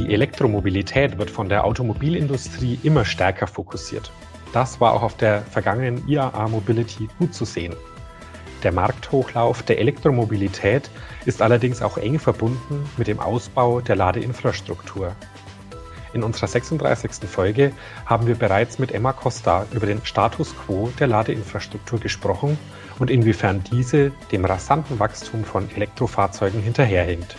Die Elektromobilität wird von der Automobilindustrie immer stärker fokussiert. Das war auch auf der vergangenen IAA Mobility gut zu sehen. Der Markthochlauf der Elektromobilität ist allerdings auch eng verbunden mit dem Ausbau der Ladeinfrastruktur. In unserer 36. Folge haben wir bereits mit Emma Costa über den Status quo der Ladeinfrastruktur gesprochen und inwiefern diese dem rasanten Wachstum von Elektrofahrzeugen hinterherhinkt.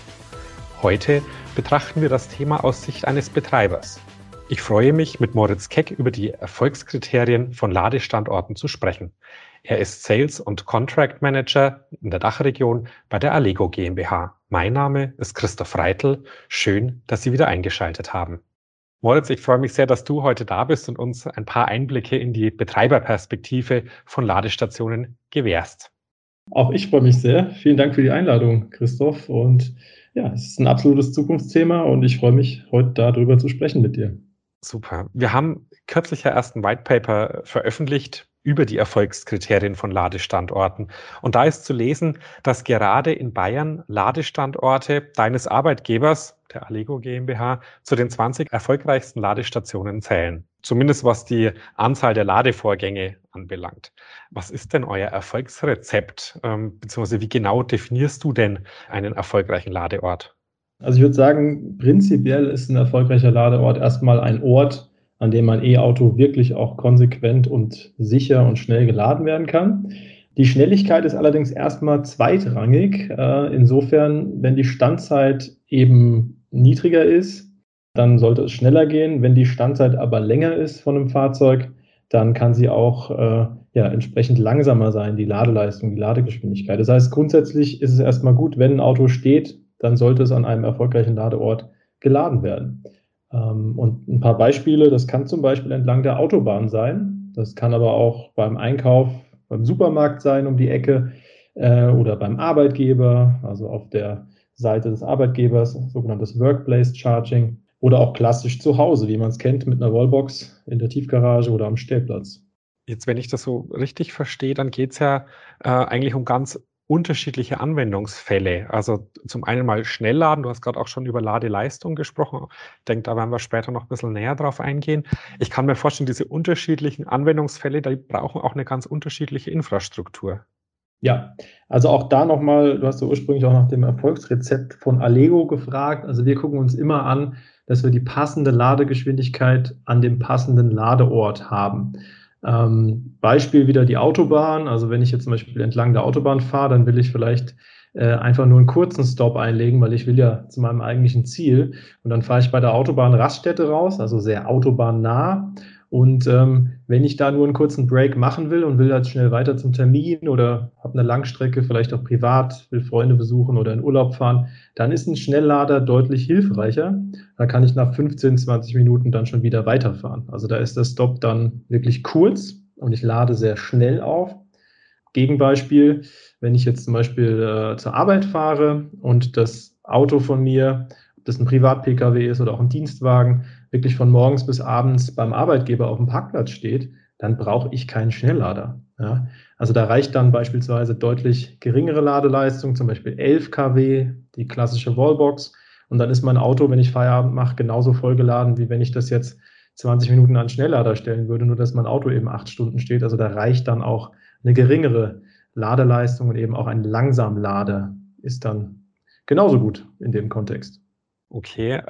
Heute betrachten wir das Thema aus Sicht eines Betreibers. Ich freue mich, mit Moritz Keck über die Erfolgskriterien von Ladestandorten zu sprechen. Er ist Sales- und Contract Manager in der Dachregion bei der Allego GmbH. Mein Name ist Christoph Reitl. Schön, dass Sie wieder eingeschaltet haben. Moritz, ich freue mich sehr, dass du heute da bist und uns ein paar Einblicke in die Betreiberperspektive von Ladestationen gewährst. Auch ich freue mich sehr. Vielen Dank für die Einladung, Christoph. Und ja, es ist ein absolutes Zukunftsthema und ich freue mich, heute darüber zu sprechen mit dir. Super. Wir haben kürzlich ja erst ein White Paper veröffentlicht über die Erfolgskriterien von Ladestandorten. Und da ist zu lesen, dass gerade in Bayern Ladestandorte deines Arbeitgebers, der Allego GmbH, zu den 20 erfolgreichsten Ladestationen zählen. Zumindest was die Anzahl der Ladevorgänge anbelangt. Was ist denn euer Erfolgsrezept? Beziehungsweise wie genau definierst du denn einen erfolgreichen Ladeort? Also ich würde sagen, prinzipiell ist ein erfolgreicher Ladeort erstmal ein Ort, an dem mein E-Auto wirklich auch konsequent und sicher und schnell geladen werden kann. Die Schnelligkeit ist allerdings erstmal zweitrangig. Insofern, wenn die Standzeit eben niedriger ist, dann sollte es schneller gehen. Wenn die Standzeit aber länger ist von einem Fahrzeug, dann kann sie auch entsprechend langsamer sein, die Ladeleistung, die Ladegeschwindigkeit. Das heißt, grundsätzlich ist es erstmal gut, wenn ein Auto steht, dann sollte es an einem erfolgreichen Ladeort geladen werden. Und ein paar Beispiele, das kann zum Beispiel entlang der Autobahn sein, das kann aber auch beim Einkauf, beim Supermarkt sein um die Ecke oder beim Arbeitgeber, also auf der Seite des Arbeitgebers, sogenanntes Workplace Charging oder auch klassisch zu Hause, wie man es kennt, mit einer Wallbox in der Tiefgarage oder am Stellplatz. Jetzt, wenn ich das so richtig verstehe, dann geht es ja eigentlich um ganz unterschiedliche Anwendungsfälle. Also zum einen mal Schnellladen, du hast gerade auch schon über Ladeleistung gesprochen. Ich denke, da werden wir später noch ein bisschen näher drauf eingehen. Ich kann mir vorstellen, diese unterschiedlichen Anwendungsfälle, die brauchen auch eine ganz unterschiedliche Infrastruktur. Ja, also auch da nochmal, du hast ja ursprünglich auch nach dem Erfolgsrezept von Allego gefragt. Also wir gucken uns immer an, dass wir die passende Ladegeschwindigkeit an dem passenden Ladeort haben. Beispiel wieder die Autobahn. Also wenn ich jetzt zum Beispiel entlang der Autobahn fahre, dann will ich vielleicht einfach nur einen kurzen Stop einlegen, weil ich will ja zu meinem eigentlichen Ziel. Und dann fahre ich bei der Autobahn Raststätte raus, also sehr autobahnnah. Und wenn ich da nur einen kurzen Break machen will und will halt schnell weiter zum Termin oder habe eine Langstrecke, vielleicht auch privat, will Freunde besuchen oder in Urlaub fahren, dann ist ein Schnelllader deutlich hilfreicher. Da kann ich nach 15, 20 Minuten dann schon wieder weiterfahren. Also da ist der Stop dann wirklich kurz und ich lade sehr schnell auf. Gegenbeispiel, wenn ich jetzt zum Beispiel zur Arbeit fahre und das Auto von mir, ob das ein Privat-Pkw ist oder auch ein Dienstwagen, wirklich von morgens bis abends beim Arbeitgeber auf dem Parkplatz steht, dann brauche ich keinen Schnelllader. Ja? Also da reicht dann beispielsweise deutlich geringere Ladeleistung, zum Beispiel 11 kW, die klassische Wallbox. Und dann ist mein Auto, wenn ich Feierabend mache, genauso vollgeladen, wie wenn ich das jetzt 20 Minuten an Schnelllader stellen würde, nur dass mein Auto eben 8 Stunden steht. Also da reicht dann auch eine geringere Ladeleistung und eben auch ein Langsamlader ist dann genauso gut in dem Kontext. Okay,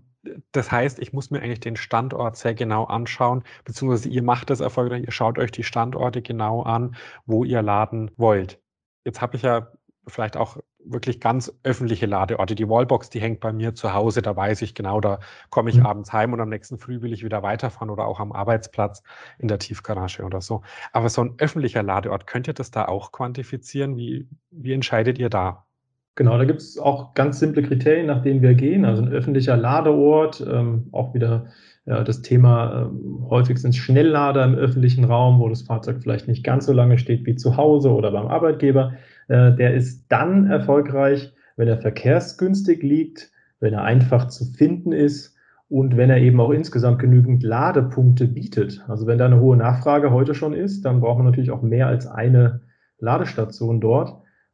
das heißt, ich muss mir eigentlich den Standort sehr genau anschauen, beziehungsweise ihr macht das erfolgreich, ihr schaut euch die Standorte genau an, wo ihr laden wollt. Jetzt habe ich ja vielleicht auch wirklich ganz öffentliche Ladeorte. Die Wallbox, die hängt bei mir zu Hause, da weiß ich genau, da komme ich abends heim und am nächsten Früh will ich wieder weiterfahren oder auch am Arbeitsplatz in der Tiefgarage oder so. Aber so ein öffentlicher Ladeort, könnt ihr das da auch quantifizieren? Wie entscheidet ihr da? Genau, da gibt es auch ganz simple Kriterien, nach denen wir gehen. Also ein öffentlicher Ladeort, auch wieder das Thema, häufig sind es Schnelllader im öffentlichen Raum, wo das Fahrzeug vielleicht nicht ganz so lange steht wie zu Hause oder beim Arbeitgeber. Der ist dann erfolgreich, wenn er verkehrsgünstig liegt, wenn er einfach zu finden ist und wenn er eben auch insgesamt genügend Ladepunkte bietet. Also wenn da eine hohe Nachfrage heute schon ist, dann braucht man natürlich auch mehr als eine Ladestation dort.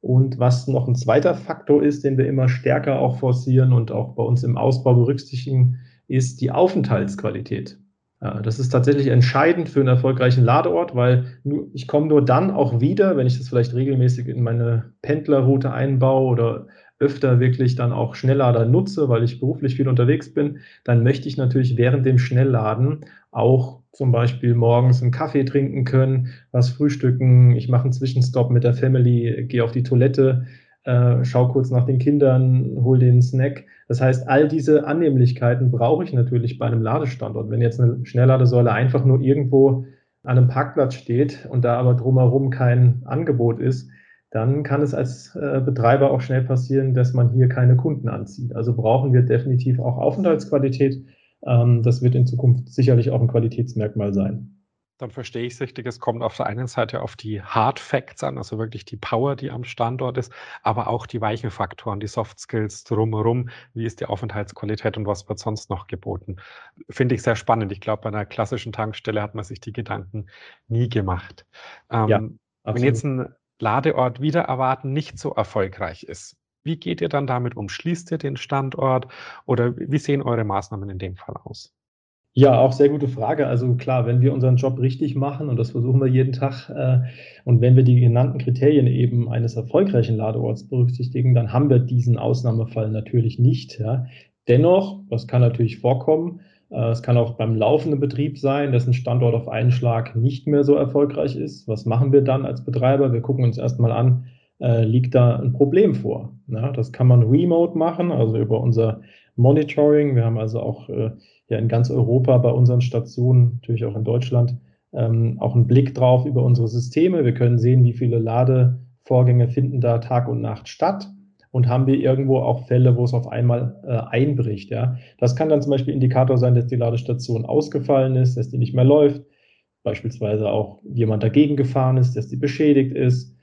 Und was noch ein zweiter Faktor ist, den wir immer stärker auch forcieren und auch bei uns im Ausbau berücksichtigen, ist die Aufenthaltsqualität. Das ist tatsächlich entscheidend für einen erfolgreichen Ladeort, weil ich komme nur dann auch wieder, wenn ich das vielleicht regelmäßig in meine Pendlerroute einbaue oder öfter wirklich dann auch Schnelllader nutze, weil ich beruflich viel unterwegs bin, dann möchte ich natürlich während dem Schnellladen auch zum Beispiel morgens einen Kaffee trinken können, was frühstücken, ich mache einen Zwischenstopp mit der Family, gehe auf die Toilette, schaue kurz nach den Kindern, hole den Snack. Das heißt, all diese Annehmlichkeiten brauche ich natürlich bei einem Ladestandort. Wenn jetzt eine Schnellladesäule einfach nur irgendwo an einem Parkplatz steht und da aber drumherum kein Angebot ist, dann kann es als Betreiber auch schnell passieren, dass man hier keine Kunden anzieht. Also brauchen wir definitiv auch Aufenthaltsqualität. Das wird in Zukunft sicherlich auch ein Qualitätsmerkmal sein. Dann verstehe ich es richtig. Es kommt auf der einen Seite auf die Hard Facts an, also wirklich die Power, die am Standort ist, aber auch die weichen Faktoren, die Soft Skills drumherum. Wie ist die Aufenthaltsqualität und was wird sonst noch geboten? Finde ich sehr spannend. Ich glaube, bei einer klassischen Tankstelle hat man sich die Gedanken nie gemacht. Ja, Wenn absolut. jetzt ein Ladeort wider Erwarten nicht so erfolgreich ist, wie geht ihr dann damit um? Schließt ihr den Standort oder wie sehen eure Maßnahmen in dem Fall aus? Ja, auch sehr gute Frage. Also klar, wenn wir unseren Job richtig machen und das versuchen wir jeden Tag, und wenn wir die genannten Kriterien eben eines erfolgreichen Ladeorts berücksichtigen, dann haben wir diesen Ausnahmefall natürlich nicht, ja. Dennoch, das kann natürlich vorkommen, es kann auch beim laufenden Betrieb sein, dass ein Standort auf einen Schlag nicht mehr so erfolgreich ist. Was machen wir dann als Betreiber? Wir gucken uns erstmal an, liegt da ein Problem vor? Ja, das kann man remote machen, also über unser Monitoring. Wir haben also auch ja in ganz Europa bei unseren Stationen, natürlich auch in Deutschland, auch einen Blick drauf über unsere Systeme. Wir können sehen, wie viele Ladevorgänge finden da Tag und Nacht statt und haben wir irgendwo auch Fälle, wo es auf einmal einbricht. Ja? Das kann dann zum Beispiel Indikator sein, dass die Ladestation ausgefallen ist, dass die nicht mehr läuft, beispielsweise auch jemand dagegen gefahren ist, dass die beschädigt ist.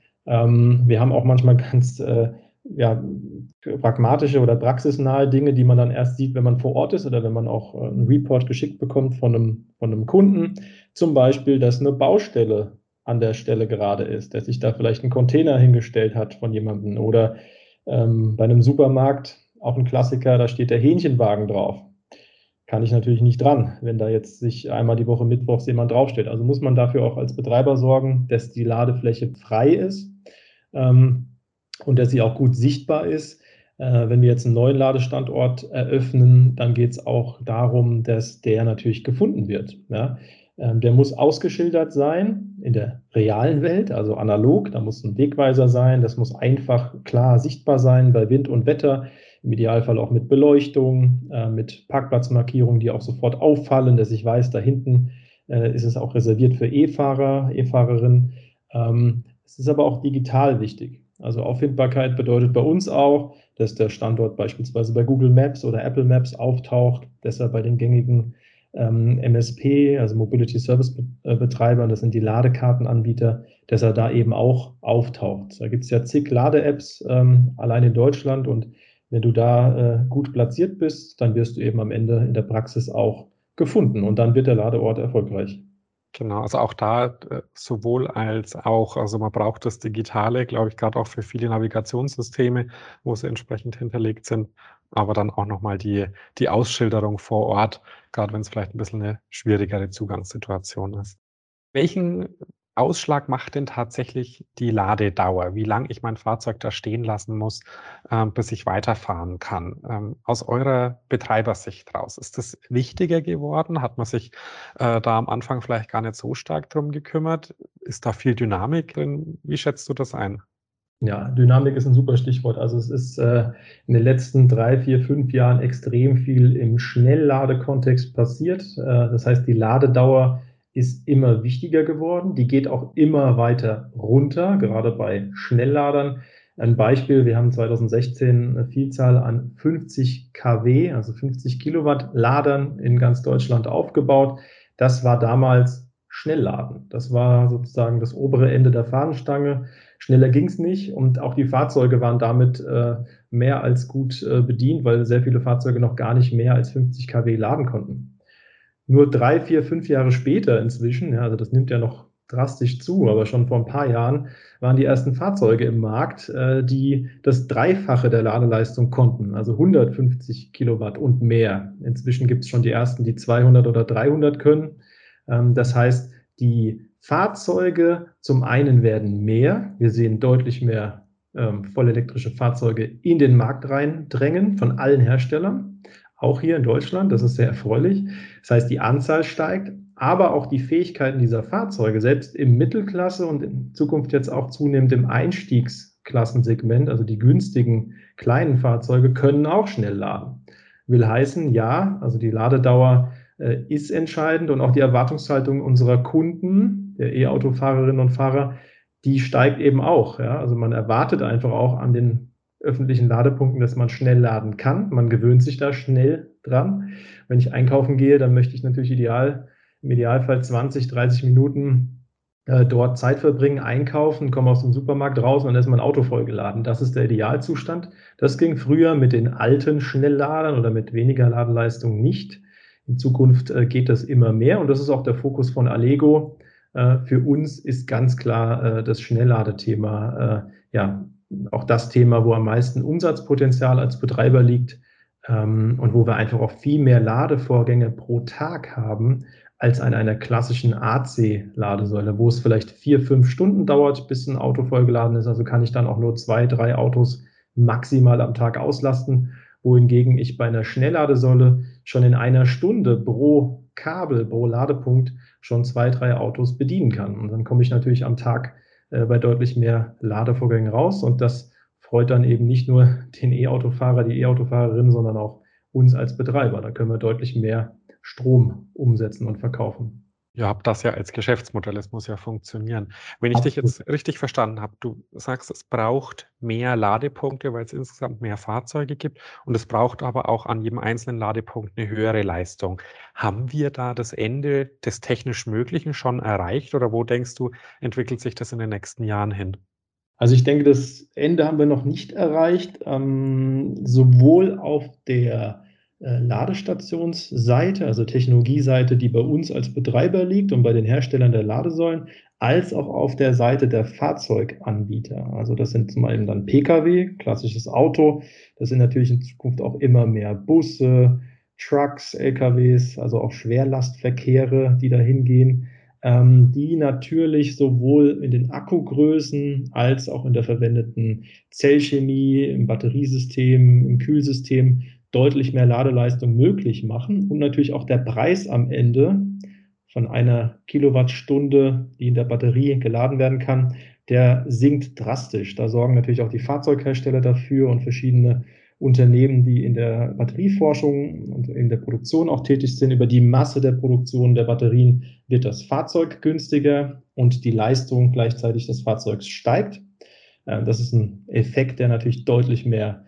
Wir haben auch manchmal ganz ja, pragmatische oder praxisnahe Dinge, die man dann erst sieht, wenn man vor Ort ist oder wenn man auch einen Report geschickt bekommt von einem Kunden. Zum Beispiel, dass eine Baustelle an der Stelle gerade ist, dass sich da vielleicht ein Container hingestellt hat von jemandem oder bei einem Supermarkt, auch ein Klassiker, da steht der Hähnchenwagen drauf. Kann ich natürlich nicht dran, wenn da jetzt sich einmal die Woche mittwochs jemand draufsteht. Also muss man dafür auch als Betreiber sorgen, dass die Ladefläche frei ist und dass sie auch gut sichtbar ist. Wenn wir jetzt einen neuen Ladestandort eröffnen, dann geht es auch darum, dass der natürlich gefunden wird. Ja? Der muss ausgeschildert sein in der realen Welt, also analog. Da muss ein Wegweiser sein, das muss einfach klar sichtbar sein bei Wind und Wetter. Im Idealfall auch mit Beleuchtung, mit Parkplatzmarkierungen, die auch sofort auffallen, dass ich weiß, da hinten ist es auch reserviert für E-Fahrer, E-Fahrerinnen. Es ist aber auch digital wichtig. Also Auffindbarkeit bedeutet bei uns auch, dass der Standort beispielsweise bei Google Maps oder Apple Maps auftaucht, dass er bei den gängigen MSP, also Mobility Service Betreibern, das sind die Ladekartenanbieter, dass er da eben auch auftaucht. Da gibt es ja zig Lade-Apps allein in Deutschland und wenn du da gut platziert bist, dann wirst du eben am Ende in der Praxis auch gefunden und dann wird der Ladeort erfolgreich. Genau, also auch da, sowohl als auch. Also, man braucht das Digitale, glaube ich, gerade auch für viele Navigationssysteme, wo sie entsprechend hinterlegt sind, aber dann auch noch mal die Ausschilderung vor Ort, gerade wenn es vielleicht ein bisschen eine schwierigere Zugangssituation ist. Welchen Ausschlag macht denn tatsächlich die Ladedauer? Wie lang ich mein Fahrzeug da stehen lassen muss, bis ich weiterfahren kann? Aus eurer Betreibersicht raus, ist das wichtiger geworden? Hat man sich, da am Anfang vielleicht gar nicht so stark drum gekümmert? Ist da viel Dynamik drin? Wie schätzt du das ein? Ja, Dynamik ist ein super Stichwort. Also es ist in den letzten 3, 4, 5 Jahren extrem viel im Schnellladekontext passiert. Das heißt, die Ladedauer ist immer wichtiger geworden. Die geht auch immer weiter runter, gerade bei Schnellladern. Ein Beispiel, wir haben 2016 eine Vielzahl an 50 kW, also 50 Kilowatt Ladern in ganz Deutschland aufgebaut. Das war damals Schnellladen. Das war sozusagen das obere Ende der Fahnenstange. Schneller ging es nicht und auch die Fahrzeuge waren damit mehr als gut bedient, weil sehr viele Fahrzeuge noch gar nicht mehr als 50 kW laden konnten. Nur 3, 4, 5 Jahre später inzwischen, ja, also das nimmt ja noch drastisch zu, aber schon vor ein paar Jahren waren die ersten Fahrzeuge im Markt, die das Dreifache der Ladeleistung konnten, also 150 Kilowatt und mehr. Inzwischen gibt es schon die ersten, die 200 oder 300 können. Das heißt, die Fahrzeuge zum einen werden mehr. Wir sehen deutlich mehr vollelektrische Fahrzeuge in den Markt reindrängen von allen Herstellern, auch hier in Deutschland. Das ist sehr erfreulich. Das heißt, die Anzahl steigt, aber auch die Fähigkeiten dieser Fahrzeuge, selbst im Mittelklasse und in Zukunft jetzt auch zunehmend im Einstiegsklassensegment, also die günstigen kleinen Fahrzeuge, können auch schnell laden. Will heißen, ja, also die Ladedauer ist entscheidend und auch die Erwartungshaltung unserer Kunden, der E-Auto-Fahrerinnen und Fahrer, die steigt eben auch. Ja? Also man erwartet einfach auch an den öffentlichen Ladepunkten, dass man schnell laden kann. Man gewöhnt sich da schnell dran. Wenn ich einkaufen gehe, dann möchte ich natürlich im Idealfall 20, 30 Minuten dort Zeit verbringen, einkaufen, komme aus dem Supermarkt raus und dann ist mein Auto vollgeladen. Das ist der Idealzustand. Das ging früher mit den alten Schnellladern oder mit weniger Ladeleistung nicht. In Zukunft geht das immer mehr und das ist auch der Fokus von Allego. Für uns ist ganz klar das Schnellladethema ja auch das Thema, wo am meisten Umsatzpotenzial als Betreiber liegt und wo wir einfach auch viel mehr Ladevorgänge pro Tag haben als an einer klassischen AC-Ladesäule, wo es vielleicht 4, 5 Stunden dauert, bis ein Auto vollgeladen ist. Also kann ich dann auch nur 2, 3 Autos maximal am Tag auslasten, wohingegen ich bei einer Schnellladesäule schon in einer Stunde pro Kabel, pro Ladepunkt schon 2, 3 Autos bedienen kann. Und dann komme ich natürlich am Tag bei deutlich mehr Ladevorgängen raus. Und das freut dann eben nicht nur den E-Autofahrer, die E-Autofahrerin, sondern auch uns als Betreiber. Da können wir deutlich mehr Strom umsetzen und verkaufen. Ihr habt das ja als Geschäftsmodell, es muss ja funktionieren. Wenn ich dich jetzt richtig verstanden habe, du sagst, es braucht mehr Ladepunkte, weil es insgesamt mehr Fahrzeuge gibt und es braucht aber auch an jedem einzelnen Ladepunkt eine höhere Leistung. Haben wir da das Ende des technisch Möglichen schon erreicht oder wo denkst du, entwickelt sich das in den nächsten Jahren hin? Also ich denke, das Ende haben wir noch nicht erreicht, sowohl auf der Ladestationsseite, also Technologieseite, die bei uns als Betreiber liegt und bei den Herstellern der Ladesäulen, als auch auf der Seite der Fahrzeuganbieter. Also das sind zum einen dann Pkw, klassisches Auto. Das sind natürlich in Zukunft auch immer mehr Busse, Trucks, LKWs, also auch Schwerlastverkehre, die dahin gehen, die natürlich sowohl in den Akkugrößen als auch in der verwendeten Zellchemie, im Batteriesystem, im Kühlsystem deutlich mehr Ladeleistung möglich machen und natürlich auch der Preis am Ende von einer Kilowattstunde, die in der Batterie geladen werden kann, der sinkt drastisch. Da sorgen natürlich auch die Fahrzeughersteller dafür und verschiedene Unternehmen, die in der Batterieforschung und in der Produktion auch tätig sind. Über die Masse der Produktion der Batterien wird das Fahrzeug günstiger und die Leistung gleichzeitig des Fahrzeugs steigt. Das ist ein Effekt, der natürlich deutlich mehr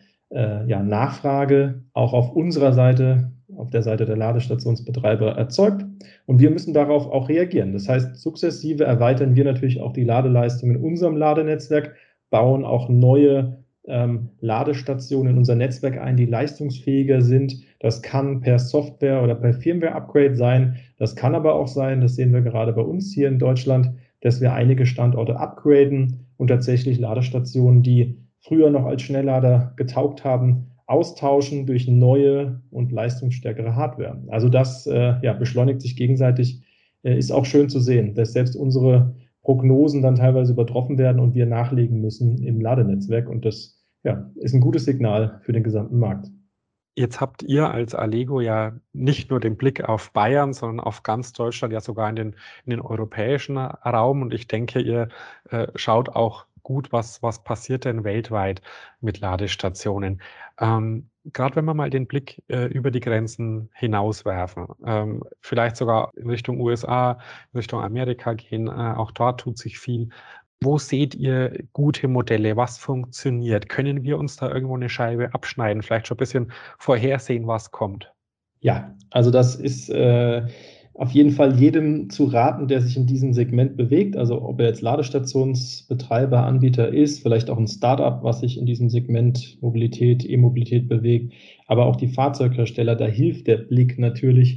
Nachfrage auch auf unserer Seite, auf der Seite der Ladestationsbetreiber erzeugt. Und wir müssen darauf auch reagieren. Das heißt, sukzessive erweitern wir natürlich auch die Ladeleistung in unserem Ladenetzwerk, bauen auch neue Ladestationen in unser Netzwerk ein, die leistungsfähiger sind. Das kann per Software oder per Firmware-Upgrade sein. Das kann aber auch sein, das sehen wir gerade bei uns hier in Deutschland, dass wir einige Standorte upgraden und tatsächlich Ladestationen, die früher noch als Schnelllader getaugt haben, austauschen durch neue und leistungsstärkere Hardware. Also das beschleunigt sich gegenseitig, ist auch schön zu sehen, dass selbst unsere Prognosen dann teilweise übertroffen werden und wir nachlegen müssen im Ladenetzwerk. Und das ist ein gutes Signal für den gesamten Markt. Jetzt habt ihr als Allego ja nicht nur den Blick auf Bayern, sondern auf ganz Deutschland, ja sogar in den europäischen Raum. Und ich denke, ihr schaut auch gut, was passiert denn weltweit mit Ladestationen. Gerade wenn wir mal den Blick über die Grenzen hinauswerfen, vielleicht sogar in Richtung USA, in Richtung Amerika gehen, auch dort tut sich viel. Wo seht ihr gute Modelle? Was funktioniert? Können wir uns da irgendwo eine Scheibe abschneiden? Vielleicht schon ein bisschen vorhersehen, was kommt? Ja, also das ist auf jeden Fall jedem zu raten, der sich in diesem Segment bewegt. Also ob er jetzt Ladestationsbetreiber, Anbieter ist, vielleicht auch ein Startup, was sich in diesem Segment Mobilität, E-Mobilität bewegt, aber auch die Fahrzeughersteller, da hilft der Blick natürlich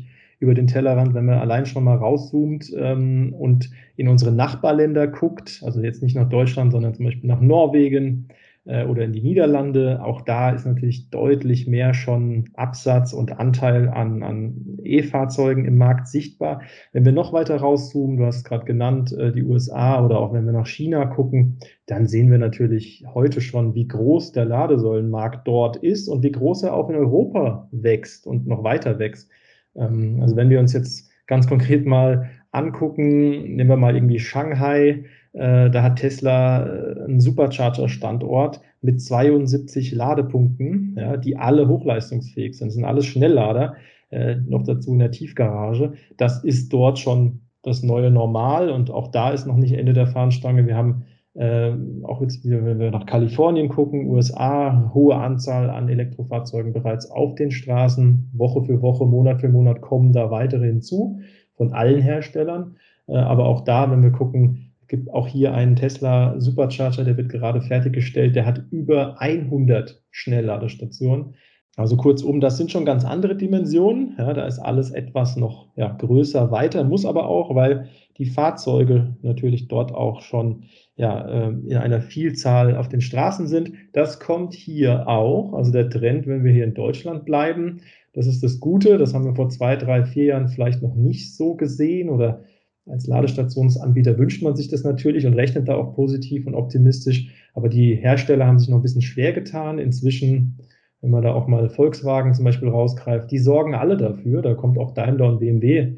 über den Tellerrand, wenn man allein schon mal rauszoomt und in unsere Nachbarländer guckt, also jetzt nicht nach Deutschland, sondern zum Beispiel nach Norwegen oder in die Niederlande. Auch da ist natürlich deutlich mehr schon Absatz und Anteil an E-Fahrzeugen im Markt sichtbar. Wenn wir noch weiter rauszoomen, du hast es gerade genannt, die USA oder auch wenn wir nach China gucken, dann sehen wir natürlich heute schon, wie groß der Ladesäulenmarkt dort ist und wie groß er auch in Europa wächst und noch weiter wächst. Also wenn wir uns jetzt ganz konkret mal angucken, nehmen wir mal irgendwie Shanghai, da hat Tesla einen Supercharger-Standort mit 72 Ladepunkten, ja, die alle hochleistungsfähig sind. Das sind alles Schnelllader, noch dazu in der Tiefgarage. Das ist dort schon das neue Normal und auch da ist noch nicht Ende der Fahnenstange. Wir haben auch jetzt, wenn wir nach Kalifornien gucken, USA, hohe Anzahl an Elektrofahrzeugen bereits auf den Straßen. Woche für Woche, Monat für Monat kommen da weitere hinzu von allen Herstellern. Aber auch da, wenn wir gucken, es gibt auch hier einen Tesla Supercharger, der wird gerade fertiggestellt, der hat über 100 Schnellladestationen. Also kurzum, das sind schon ganz andere Dimensionen. Ja, da ist alles etwas noch größer, weiter, muss aber auch, weil die Fahrzeuge natürlich dort auch schon in einer Vielzahl auf den Straßen sind. Das kommt hier auch, also der Trend, wenn wir hier in Deutschland bleiben, das ist das Gute, das haben wir vor 2, 3, 4 Jahren vielleicht noch nicht so gesehen oder als Ladestationsanbieter wünscht man sich das natürlich und rechnet da auch positiv und optimistisch, aber die Hersteller haben sich noch ein bisschen schwer getan. Inzwischen, wenn man da auch mal Volkswagen zum Beispiel rausgreift, die sorgen alle dafür, da kommt auch Daimler und BMW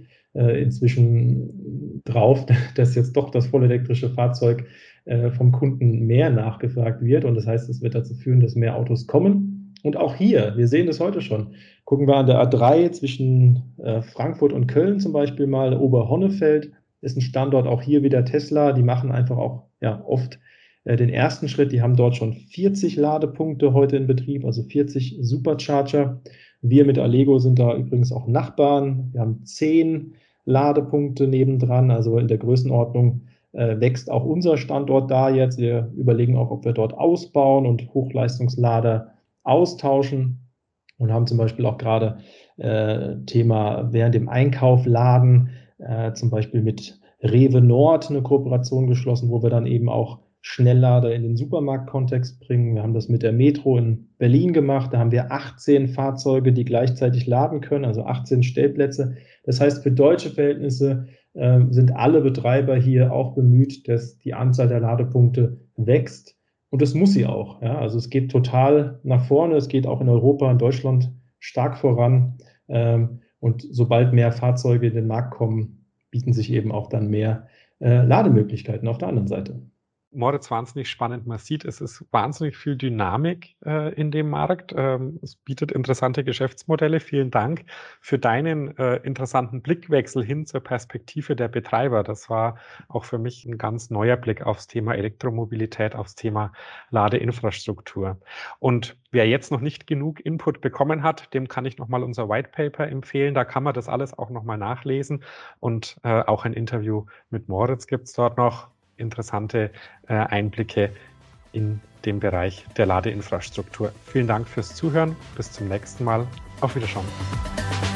inzwischen drauf, dass jetzt doch das vollelektrische Fahrzeug vom Kunden mehr nachgefragt wird und das heißt, es wird dazu führen, dass mehr Autos kommen. Und auch hier, wir sehen das heute schon, gucken wir an der A3 zwischen Frankfurt und Köln zum Beispiel mal, Oberhonnefeld ist ein Standort, auch hier wieder Tesla, die machen einfach auch oft den ersten Schritt, die haben dort schon 40 Ladepunkte heute in Betrieb, also 40 Supercharger. Wir mit Allego sind da übrigens auch Nachbarn, wir haben 10 Ladepunkte nebendran, also in der Größenordnung wächst auch unser Standort da jetzt. Wir überlegen auch, ob wir dort ausbauen und Hochleistungslader austauschen und haben zum Beispiel auch gerade Thema während dem Einkauf laden, zum Beispiel mit Rewe Nord eine Kooperation geschlossen, wo wir dann eben auch Schnelllader in den Supermarktkontext bringen. Wir haben das mit der Metro in Berlin gemacht. Da haben wir 18 Fahrzeuge, die gleichzeitig laden können, also 18 Stellplätze. Das heißt, für deutsche Verhältnisse sind alle Betreiber hier auch bemüht, dass die Anzahl der Ladepunkte wächst. Und das muss sie auch. Ja? Also es geht total nach vorne. Es geht auch in Europa, in Deutschland stark voran. Und sobald mehr Fahrzeuge in den Markt kommen, bieten sich eben auch dann mehr Lademöglichkeiten auf der anderen Seite. Moritz, wahnsinnig spannend. Man sieht, es ist wahnsinnig viel Dynamik in dem Markt. Es bietet interessante Geschäftsmodelle. Vielen Dank für deinen interessanten Blickwechsel hin zur Perspektive der Betreiber. Das war auch für mich ein ganz neuer Blick aufs Thema Elektromobilität, aufs Thema Ladeinfrastruktur. Und wer jetzt noch nicht genug Input bekommen hat, dem kann ich nochmal unser White Paper empfehlen. Da kann man das alles auch nochmal nachlesen. Und auch ein Interview mit Moritz gibt es dort noch. Interessante Einblicke in den Bereich der Ladeinfrastruktur. Vielen Dank fürs Zuhören. Bis zum nächsten Mal. Auf Wiedersehen.